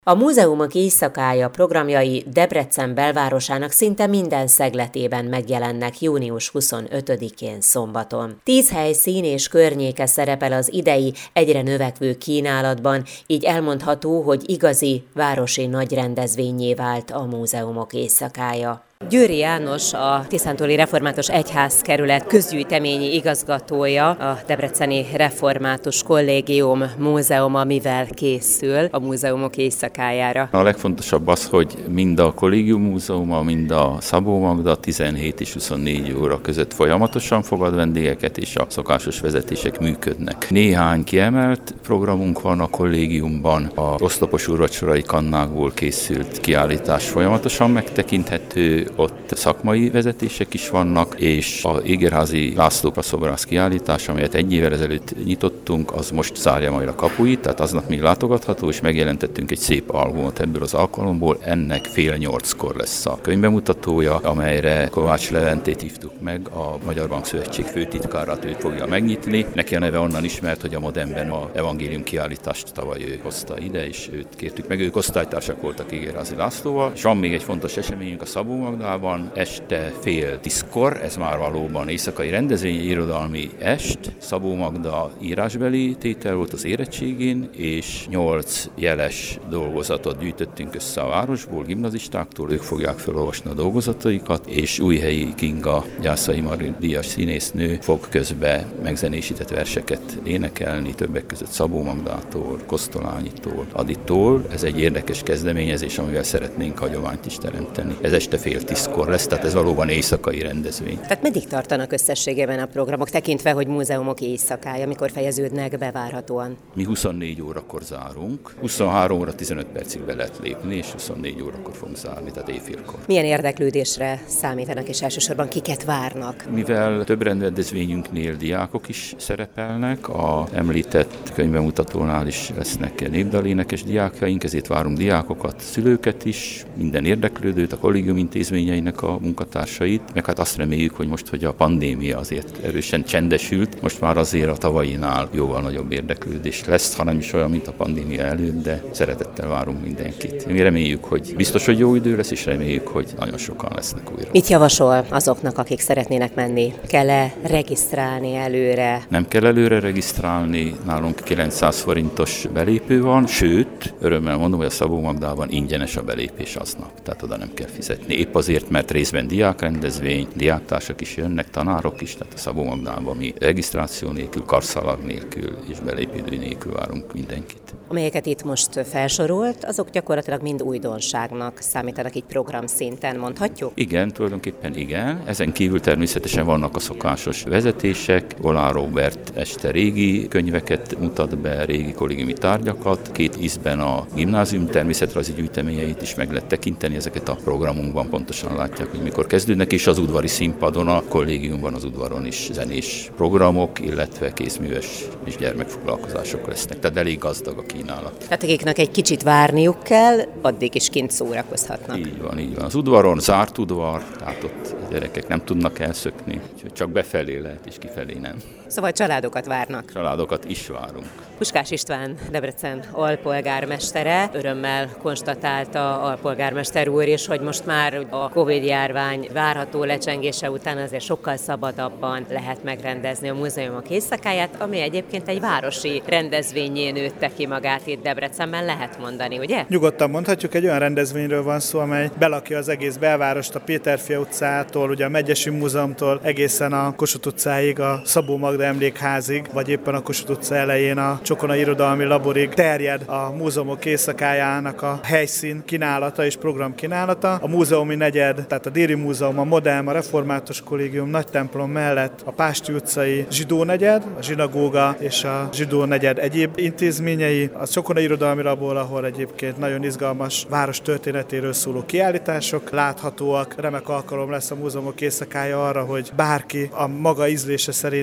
A Múzeumok Éjszakája programjai Debrecen belvárosának szinte minden szegletében megjelennek június 25-én szombaton. 10 helyszín és környéke szerepel az idei egyre növekvő kínálatban, így elmondható, hogy igazi városi nagyrendezvénnyé vált a Múzeumok Éjszakája. Győri János, a Tiszántúli Református Egyházkerület közgyűjteményi igazgatója, a Debreceni Református Kollégium múzeuma mivel készül a Múzeumok Éjszakájára? A legfontosabb az, hogy mind a Kollégium Múzeuma, mind a Szabó Magda 17 és 24 óra között folyamatosan fogad vendégeket, és a szokásos vezetések működnek. Néhány kiemelt programunk van a kollégiumban, az oszlopos úrvacsorai kannákból készült kiállítás folyamatosan megtekinthető, ott szakmai vezetések is vannak, és az Égerházy László szobrász kiállítás, amelyet egy évvel ezelőtt nyitottunk, az most zárja majd a kapuit, tehát aznap még látogatható, és megjelentettünk egy szép albumot ebből az alkalomból. Ennek 7:30-kor lesz a könyvbemutatója, amelyre Kovács Leventét hívtuk meg, a Magyar Bankszövetség főtitkárát, őt fogja megnyitni. Neki a neve onnan ismert, hogy a Modernben az evangélium kiállítást tavaly ő hozta ide, és őt kértük meg, ők osztálytársak voltak Égerházy Lászlóval. És van még egy fontos eseményünk a Szabó Magdában, este 9:30, ez már valóban éjszakai rendezvény, irodalmi est. Szabó Magda írásbeli tétel volt az érettségén, és 8 jeles dolgozatot gyűjtöttünk össze a városból, gimnazistáktól, ők fogják felolvasni a dolgozataikat, és Újhelyi Kinga, Gyászai Mari díjas színésznő fog közben megzenésített verseket énekelni, többek között Szabó Magdától, Kosztolányitól, Aditól. Ez egy érdekes kezdeményezés, amivel szeretnénk hagyományt is teremteni. Ez este 9:30 lesz, tehát ez valóban éjszakai rendezvény. Tehát meddig tartanak összességében a programok, tekintve, hogy Múzeumok Éjszakája, mikor fejeződnek be várhatóan? Mi 24 órakor zárunk, 23 óra 15 percig be lehet lépni, és 24 órakor fogunk zárni, tehát éjfélkor. Milyen érdeklődésre számítanak, és elsősorban kiket várnak? Mivel több rendezvényünknél diákok is szerepelnek, a említett könyvbemutatónál is lesznek népdalénekes diákjaink, ezért várunk diákokat, szülőket is, minden érdeklődőt, a kollégium intézményeinek a munkatársait, meg hát azt reméljük, hogy most, hogy a pandémia azért erősen csendesült, most már azért a tavainál jóval nagyobb érdeklődés lesz, hanem is olyan, mint a pandémia előtt, de szeretettel várunk mindenkit. Mi reméljük, hogy biztos, hogy jó idő lesz, és reméljük, hogy nagyon sokan lesznek újra. Mit javasol azoknak, akik szeretnének menni? Kell-e regisztrálni előre? Nem kell előre regisztrálni, nálunk 900 forintos belépő van, sőt, örömmel mondom, hogy a Szabó Magdában ingyenes a belépés aznap, tehát oda nem kell fizetni. Épp azért, mert részben diákrendezvény, diáktársak is jönnek, tanárok is, tehát a Szabó Magdában mi regisztráció nélkül, karszalag nélkül és belépődő nélkül várunk mindenkit. Amelyeket itt most felsorolt, azok gyakorlatilag mind újdonságnak számítanak így programszinten, mondhatjuk? Igen, tulajdonképpen igen. Ezen kívül természetesen vannak a szokásos vezetések. Olán Róbert este régi könyveket mutat be, régi kollégiumi tárgyakat. 2 ízben a gimnázium természetrajzi gyűjteményeit is meg lehet tekinteni, ezeket a programunkban pontosan látják, hogy mikor kezdődnek, és az udvari színpadon, a kollégiumban, az udvaron is zenés programok, illetve kézműves és gyermekfoglalkozások lesznek. Tehát elég gazdag a kínálat. Tehát akiknek egy kicsit várniuk kell, addig is kint szórakozhatnak. Így van, így van. Az udvaron zárt udvar, tehát ott a gyerekek nem tudnak elszökni, úgyhogy csak befelé lehet, és kifelé nem. Szóval családokat várnak. Családokat is várunk. Puskás István, Debrecen alpolgármestere, örömmel konstatálta alpolgármester úr is, hogy most már a Covid-járvány várható lecsengése után azért sokkal szabadabban lehet megrendezni a Múzeumok Éjszakáját, ami egyébként egy városi rendezvényé nőtte ki magát itt Debrecenben, lehet mondani, ugye? Nyugodtan mondhatjuk, egy olyan rendezvényről van szó, amely belakja az egész belvárost, a Péterfia utcától, ugye a Megyesi Múzeumtól egészen a Kossuth utcáig, a Szabó Magda emlékházig, vagy éppen a Kossuth utca elején a Csokona irodalmi laborig terjed a Múzeumok Éjszakájának a helyszín kínálata és program kínálata. A múzeumi negyed, tehát a Déri Múzeum, a Modern, a Református Kollégium nagy templom mellett a Pásti utcai zsidó negyed, a zsinagóga és a zsidó negyed egyéb intézményei, a Csokona irodalmi labor, ahol egyébként nagyon izgalmas város történetéről szóló kiállítások láthatóak. Remek alkalom lesz a Múzeumok Éjszakája arra, hogy bárki a maga ízlése szerint kalandor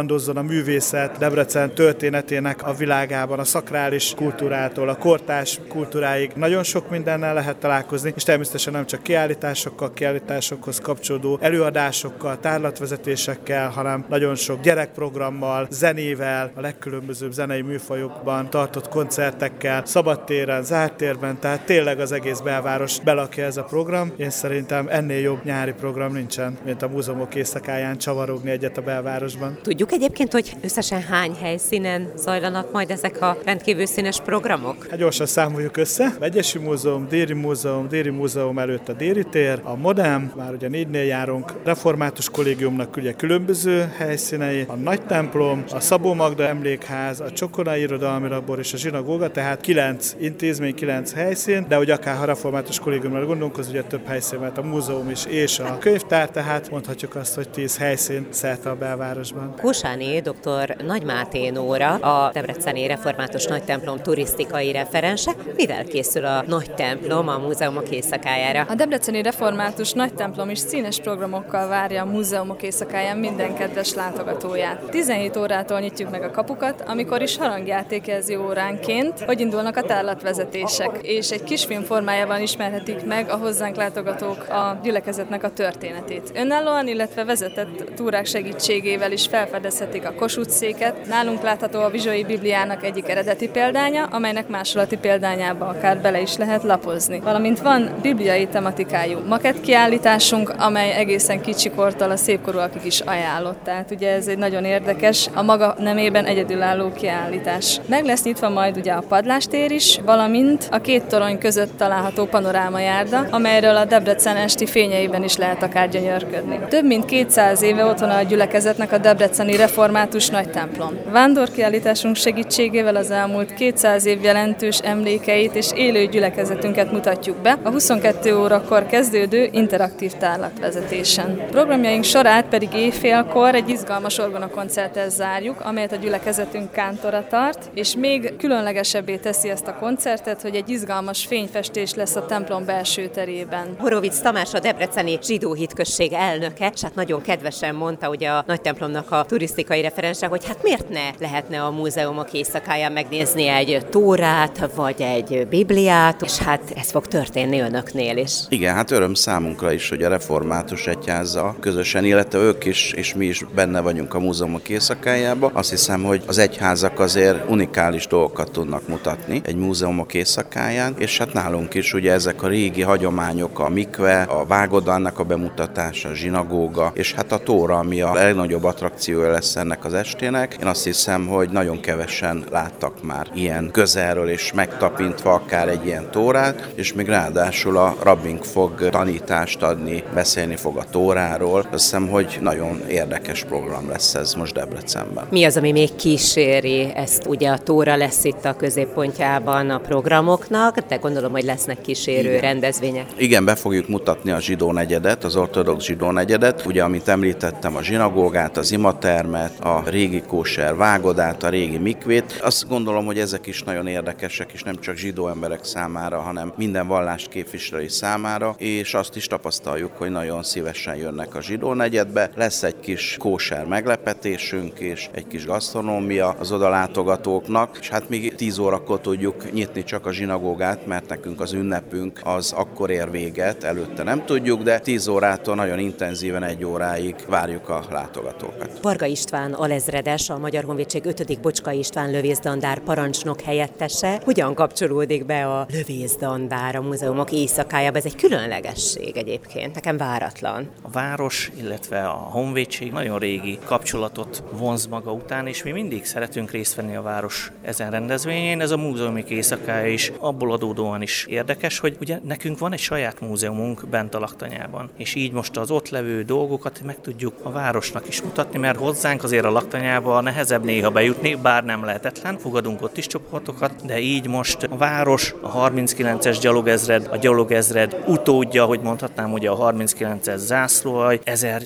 kalandozzon a művészet Debrecen történetének a világában, a szakrális kultúrától, a kortárs kultúráig. Nagyon sok mindennel lehet találkozni, és természetesen nem csak kiállításokkal, kiállításokhoz kapcsolódó előadásokkal, tárlatvezetésekkel, hanem nagyon sok gyerekprogrammal, zenével, a legkülönbözőbb zenei műfajokban tartott koncertekkel, szabadtéren, zárt térben, tehát tényleg az egész belváros belakja ez a program. Én szerintem ennél jobb nyári program nincsen, mint a múzeumok éjszakáján csavarogni egyet a belvárosban. Tudjuk egyébként, hogy összesen hány helyszínen zajlanak majd ezek a rendkívül színes programok? Hát gyorsan számoljuk össze. Megyesi Múzeum, Déri Múzeum előtt a Déri tér, a Modem, már ugye 4-nél járunk, Református Kollégiumnak ugye különböző helyszínei, a Nagy templom, a Szabó Magda emlékház, a Csokonai Irodalmi Labor és a zsinagóga, tehát 9 intézmény, 9 helyszín, de ugye akár a Református Kollégiumra gondolunk, az ugye több helyszín, mert a múzeum is és a könyvtár, tehát mondhatjuk azt, hogy 10 helyszín szerte a belvárosban. Kósáné dr. Nagy Máté Nóra, a Debreceni Református Nagytemplom turisztikai referense. Mivel készül a Nagy templom a múzeumok éjszakájára? A Debreceni Református Nagytemplom is színes programokkal várja a múzeumok éjszakáján minden kedves látogatóját. 17 órától nyitjuk meg a kapukat, amikor is harangjátékjelző óránként, hogy indulnak a tárlatvezetések, és egy kisfilm formájában ismerhetik meg a hozzánk látogatók a gyülekezetnek a történetét. Önállóan, illetve vezetett túrák segítségével is felfedezhetik a Kossuth-széket. Nálunk látható a Vizsói Bibliának egyik eredeti példánya, amelynek másolati példányába akár bele is lehet lapozni. Valamint van bibliai tematikájú makettkiállításunk, amely egészen kicsikortól a szépkorúakig is ajánlott. Tehát ugye ez egy nagyon érdekes, a maga nemében egyedülálló kiállítás. Meg lesz nyitva majd ugye a padlástér is, valamint a két torony között található panorámajárda, amelyről a Debrecen esti fényeiben is lehet akár gyönyörködni. Több mint 200 éve otthona a gyülekezetnek a Debreceni Református Nagytemplom. Vándorkiállításunk segítségével az elmúlt 200 év jelentős emlékeit és élő gyülekezetünket mutatjuk be a 22 órakor kezdődő interaktív tárlatvezetésen. Programjaink sorát pedig éjfélkor egy izgalmas orgonakoncerttel zárjuk, amelyet a gyülekezetünk kántora tart, és még különlegesebbé teszi ezt a koncertet, hogy egy izgalmas fényfestés lesz a templom belső terében. Horovics Tamás, a debreceni zsidó hitközség elnöke, és hát nagyon kedvesen mondta ugye a Nagy templomnak a turisztikai referense, hogy hát miért ne lehetne a múzeumok éjszakáján megnézni egy tórát, vagy egy bibliát, és hát ez fog történni önöknél is. Igen, hát öröm számunkra is, hogy a Református Egyházzal közösen, illetve ők is, és mi is benne vagyunk a múzeumok éjszakájában. Azt hiszem, hogy az egyházak azért unikális dolgokat tudnak mutatni egy múzeumok éjszakáján, és hát nálunk is ugye ezek a régi hagyományok, a mikve, a vágodannak a bemutatása, a zsinagóga, és hát a tóra, ami a legnagyobb attrakciója lesz ennek az estének. Én azt hiszem, hogy nagyon kevesen láttak már ilyen közelről, és megtapintva akár egy ilyen tórát, és még ráadásul a rabbink fog tanítást adni, beszélni fog a tóráról. Azt hiszem, hogy nagyon érdekes program lesz ez most Debrecenben. Mi az, ami még kíséri ezt? Ugye a tóra lesz itt a középpontjában a programoknak, de gondolom, hogy lesznek kísérő rendezvények. Igen, be fogjuk mutatni a zsidó negyedet, az ortodox zsidó negyedet, ugye amit említettem, a zsinagógát, az imatermet, a régi kóser vágodát, a régi mikvét. Azt gondolom, hogy ezek is nagyon érdekesek, és nem csak zsidó emberek számára, hanem minden vallást képviselői számára, és azt is tapasztaljuk, hogy nagyon szívesen jönnek a zsidó negyedbe. Lesz egy kis kóser meglepetésünk, és egy kis gasztronómia az oda látogatóknak, és hát még 10 órakor tudjuk nyitni csak a zsinagógát, mert nekünk az ünnepünk az akkor ér véget, előtte nem tudjuk, de 10 órától nagyon intenzíven 1 óráig várjuk a látogatókat. Varga István alezredes, a Magyar Honvédség 5. Bocskai István lövésztandár parancsnok helyettese. Hogyan kapcsolódik be a lövésztandár a múzeumok éjszakájába? Ez egy különlegesség egyébként, nekem váratlan. A város, illetve a honvédség nagyon régi kapcsolatot vonz maga után, és mi mindig szeretünk részt venni a város ezen rendezvényén. Ez a múzeumok éjszakája is abból adódóan is érdekes, hogy ugye nekünk van egy saját múzeumunk bent a laktanyában, és így most az ott levő dolgokat meg tudjuk a városnak is mutatni, mert hozzánk azért a laktanyába nehezebb néha bejutni, bár nem lehetetlen, fogadunk ott is csoportokat, de így most a város, a 39-es gyalogezred, a gyalogezred utódja, hogy mondhatnám, ugye a 39-es zászlóalj,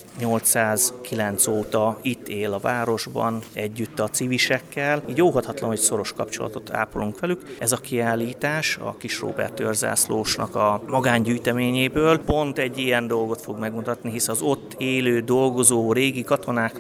1809 óta itt él a városban, együtt a civisekkel, így óhatatlan, hogy szoros kapcsolatot ápolunk velük. Ez a kiállítás a Kis Róbert őrzászlósnak a magángyűjteményéből pont egy ilyen dolgot fog megmutatni, hisz az ott élő, dolgozó régi katonáknak az emlék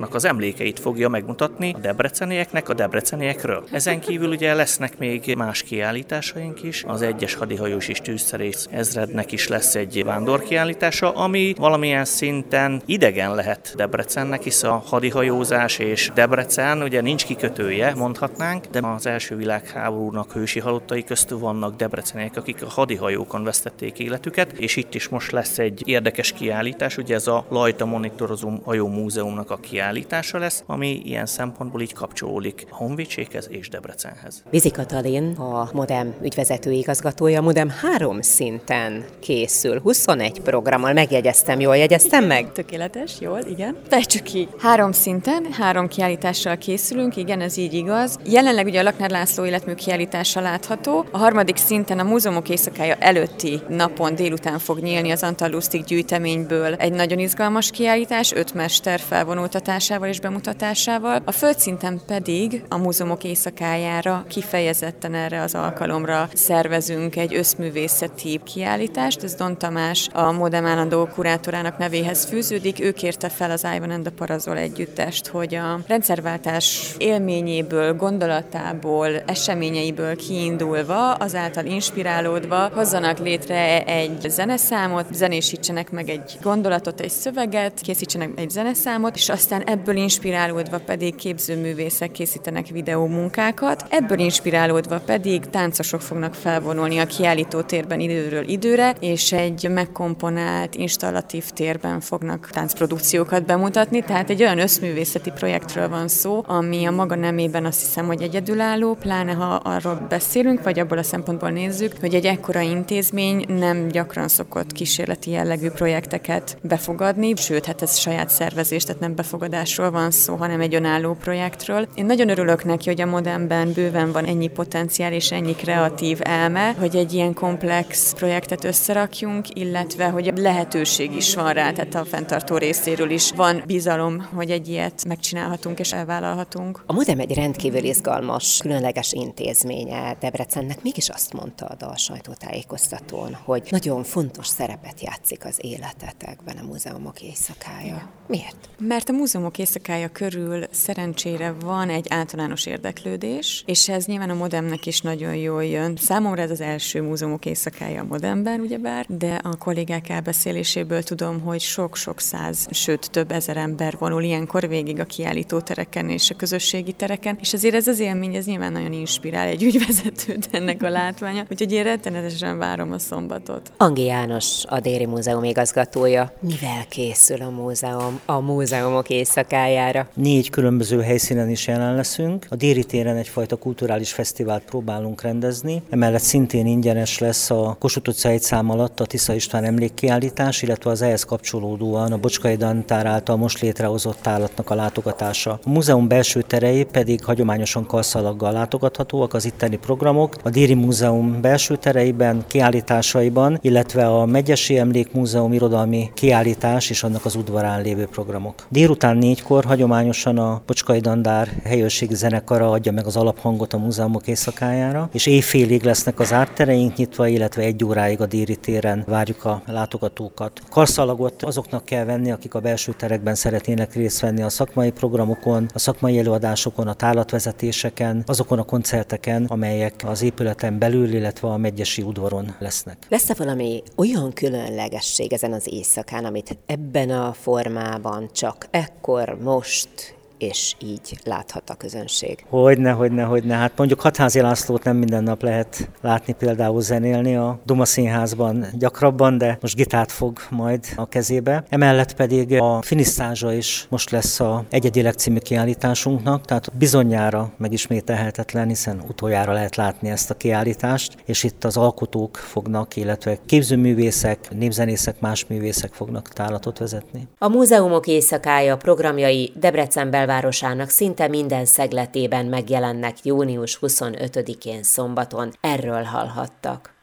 emlékeit fogja megmutatni a debrecenieknek, a debreceniekről. Ezen kívül ugye lesznek még más kiállításaink is. Az 1-es hadihajós és tűzszerész ezrednek is lesz egy vándorkiállítása, ami valamilyen szinten idegen lehet Debrecennek, hisz a hadihajózás és Debrecen ugye nincs kikötője, mondhatnánk, de az első világháborúnak hősi halottai köztül vannak debreceniek, akik a hadihajókon vesztették életüket, és itt is most lesz egy érdekes kiállítás, ugye ez a Lajta Monitorozó Hajó Múzeumnak a kiállítása lesz, ami ilyen szempontból így kapcsolódik a honvédséghez és Debrecenhez. Vizi Katalin, a Modem ügyvezető igazgatója, a Modem 3 szinten készül, 21 programmal. Megjegyeztem, jól jegyeztem meg? Tökéletes, jól, igen. Fejtsük ki. 3 szinten, 3 kiállítással készülünk, igen, ez így igaz. Jelenleg ugye a Lakner László életmű kiállítása látható. A 3. szinten a Múzeumok Éjszakája előtti napon délután fog nyílni az Antallusztik gyűjteményből egy nagyon izgalmas kiállítás, 5 mester felvonultatásával és bemutatásával. A földszinten pedig a Múzeumok Éjszakájára kifejezetten erre az alkalomra szervezünk egy összművészeti kiállítást. Ez Don Tamás, a Modem állandó kurátorának nevéhez fűződik. Ő kérte fel az Ivan and the Parazol együttest, hogy a rendszerváltás élményéből, gondolatából, eseményeiből kiindulva, azáltal inspirálódva hozzanak létre egy zeneszámot, zenésítsenek meg egy gondolatot, egy szöveget, készítsenek egy zeneszámot, és aztán ebből inspirálódva pedig képzőművészek készítenek videómunkákat, ebből inspirálódva pedig táncosok fognak felvonulni a kiállító térben időről időre, és egy megkomponált, installatív térben fognak táncprodukciókat bemutatni, tehát egy olyan összművészeti projektről van szó, ami a maga nemében azt hiszem, hogy egyedülálló, pláne ha arról beszélünk, vagy abból a szempontból nézzük, hogy egy ekkora intézmény nem gyakran szokott kísérleti jellegű projekteket befogadni, sőt, hát ez saját szervezés, tehát nem befogadásról van szó, hanem egy önálló projektről. Én nagyon örülök neki, hogy a Modemben bőven van ennyi potenciál és ennyi kreatív elme, hogy egy ilyen komplex projektet összerakjunk, illetve hogy lehetőség is van rá, tehát a fenntartó részéről is van bizalom, hogy egy ilyet megcsinálhatunk és elvállalhatunk. A Modem egy rendkívül izgalmas, különleges intézménye Debrecennek, mégis azt mondtad a sajtótájékoztatón, hogy nagyon fontos szerepet játszik az életetekben a Múzeumok Éjszakája. Igen. Miért? Mert a Múzeumok Éjszakája körül szerencsére van egy általános érdeklődés, és ez nyilván a Modemnek is nagyon jól jön. Számomra ez az első Múzeumok Éjszakája a Modemben, ugyebár, de a kollégák elbeszéléséből tudom, hogy sok-sok száz, sőt több ezer ember vonul ilyenkor végig a kiállítótereken és a közösségi tereken, és azért ez az élmény, ez nyilván nagyon inspirál egy ügyvezetőt ennek a látványa, úgyhogy én rettenetesen várom a szombatot. Angi János, a Déri Múzeum igazgatója. Mivel készül a múzeum a Múzeumok Éjszakájára? 4 különböző helyszínen is jelen leszünk. A Déri téren egyfajta kulturális fesztivált próbálunk rendezni. Emellett szintén ingyenes lesz a Kossuth utca 1 szám alatt a Tisza István emlékkiállítás, illetve az ehhez kapcsolódóan a Bocskai Dantár által most létrehozott tárlatnak a látogatása. A múzeum belső terei pedig hagyományosan karszalaggal látogathatóak az itteni programok. A Déri Múzeum belső tereiben, kiállításaiban, illetve a Megyesi Emlékmúzeum irodalmi kiállítás és annak az udvarán lévő programok. Délután 4-kor hagyományosan a Bocskai Dandár helyőrségi zenekara adja meg az alaphangot a Múzeumok Éjszakájára, és éjfélig lesznek az ártereink nyitva, illetve 1 óráig a Déri téren várjuk a látogatókat. Karszalagot azoknak kell venni, akik a belső terekben szeretnének részt venni a szakmai programokon, a szakmai előadásokon, a tárlatvezetéseken, azokon a koncerteken, amelyek az épületen belül, illetve a Megyesi udvaron lesznek. Lesz-e valami olyan különlegesség ezen az éjszakán, amit ebben a formában csak ekkor, most és így láthat a közönség? Hogyne. Hát mondjuk Hatházi Lászlót nem minden nap lehet látni például zenélni a Duma Színházban gyakrabban, de most gitárt fog majd a kezébe. Emellett pedig a finisztázsa is most lesz a Egyedileg című kiállításunknak, tehát bizonyára megismételhetetlen, hiszen utoljára lehet látni ezt a kiállítást, és itt az alkotók fognak, illetve képzőművészek, népzenészek, más művészek fognak tárlatot vezetni. A Múzeumok Éjszakája programjai Debrecen belvárosának szinte minden szegletében megjelennek június 25-én szombaton. Erről hallhattak.